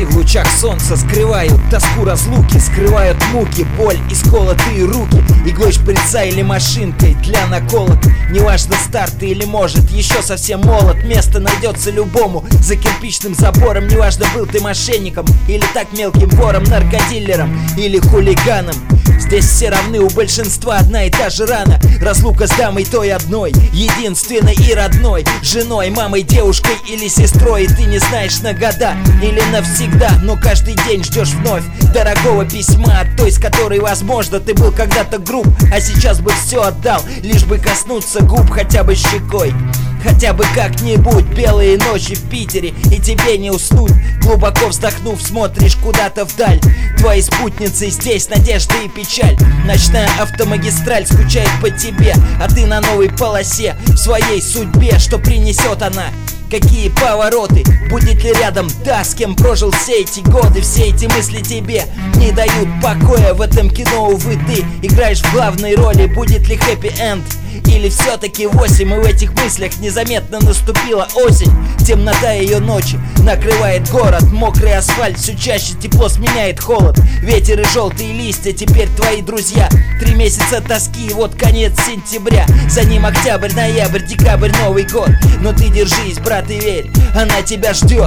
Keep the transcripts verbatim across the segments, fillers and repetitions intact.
Мечты в лучах солнца скрывают тоску разлуки, скрывают муки, боль и сколотые руки. Иглой шприца или машинкой для наколок. Неважно, стар ты или может еще совсем молод. Место найдется любому за кирпичным забором. Неважно, был ты мошенником или так мелким вором, наркодилером или хулиганом. Здесь все равны, у большинства одна и та же рана. Разлука с дамой той одной, единственной и родной, женой, мамой, девушкой или сестрой. И ты не знаешь на года или навсегда, но каждый день ждешь вновь дорогого письма от той, с которой, возможно, ты был когда-то груб, а сейчас бы все отдал, лишь бы коснуться губ хотя бы щекой. Хотя бы как-нибудь. Белые ночи в Питере, и тебе не уснуть. Глубоко вздохнув, смотришь куда-то вдаль. Твои спутницы здесь надежда и печаль. Ночная автомагистраль скучает по тебе, а ты на новой полосе в своей судьбе. Что принесет она? Какие повороты? Будет ли рядом та, с кем прожил все эти годы? Все эти мысли тебе не дают покоя. В этом кино, увы, ты играешь в главной роли. Будет ли хэппи-энд? Или все-таки восемь? И в этих мыслях незаметно наступила осень. Темнота ее ночи накрывает город. Мокрый асфальт все чаще, тепло сменяет холод. Ветер и желтые листья теперь твои друзья. Три месяца тоски, и вот конец сентября. За ним октябрь, ноябрь, декабрь, Новый год. Но ты держись, брат, и верь, она тебя ждет.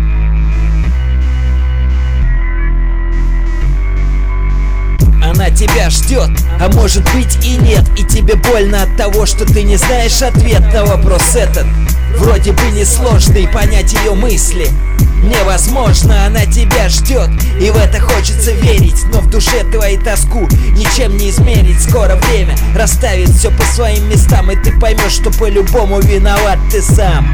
Она тебя ждет, а может быть и нет. И тебе больно от того, что ты не знаешь ответ на вопрос этот. Вроде бы несложный, понять ее мысли невозможно. Она тебя ждет, и в это хочется верить. Но в душе твоей тоску ничем не измерить. Скоро время расставит все по своим местам, и ты поймешь, что по-любому виноват ты сам.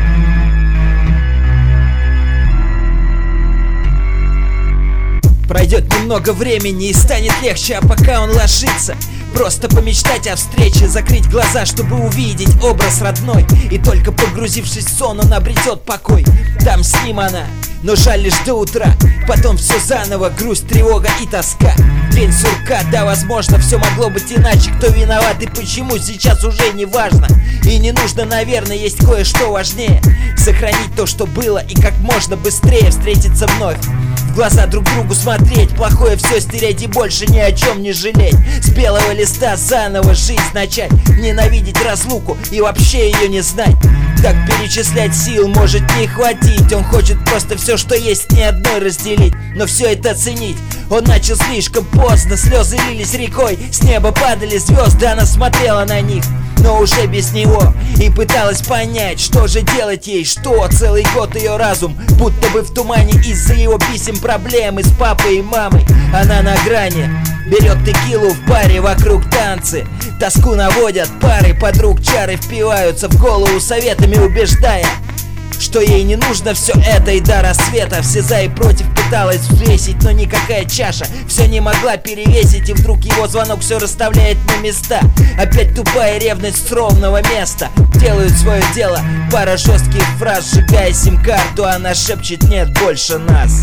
Пройдет немного времени и станет легче, а пока он ложится, просто помечтать о встрече, закрыть глаза, чтобы увидеть образ родной. И только погрузившись в сон, он обретет покой. Там с ним она, но жаль лишь до утра. Потом все заново, грусть, тревога и тоска. День сурка, да, возможно, все могло быть иначе. Кто виноват и почему, сейчас уже не важно. И не нужно, наверное, есть кое-что важнее. Сохранить то, что было, и как можно быстрее встретиться вновь. В глаза друг другу смотреть, плохое все стереть и больше ни о чем не жалеть. С белого листа заново жизнь начать, ненавидеть разлуку и вообще ее не знать. Так перечислять сил может не хватить. Он хочет просто все, что есть, ни одной разделить, но все это ценить он начал слишком поздно. Слезы лились рекой, с неба падали звезды. Она смотрела на них, но уже без него, и пыталась понять, что же делать ей. Что целый год ее разум будто бы в тумане из-за его писем, проблемы с папой и мамой. Она на грани, берет текилу в баре, вокруг танцы, тоску наводят пары подруг, чары впиваются в голову советами, убеждая, что ей не нужно все это. И до рассвета все за и против пыталась взвесить, но никакая чаша все не могла перевесить. И вдруг его звонок все расставляет на места. Опять тупая ревность с ровного места. Делают свое дело, пара жестких фраз, сжигая сим-карту, она шепчет: нет больше нас.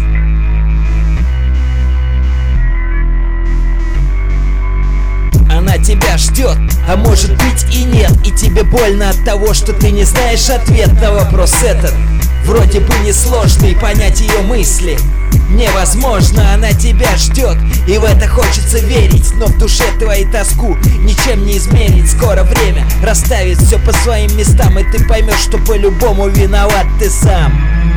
Она тебя ждет, а может быть и нет. И тебе больно от того, что ты не знаешь ответ на вопрос этот. Вроде бы несложный, понять ее мысли невозможно. Она тебя ждет, и в это хочется верить, но в душе твоей тоску ничем не измерить. Скоро время расставит все по своим местам, и ты поймешь, что по-любому виноват ты сам.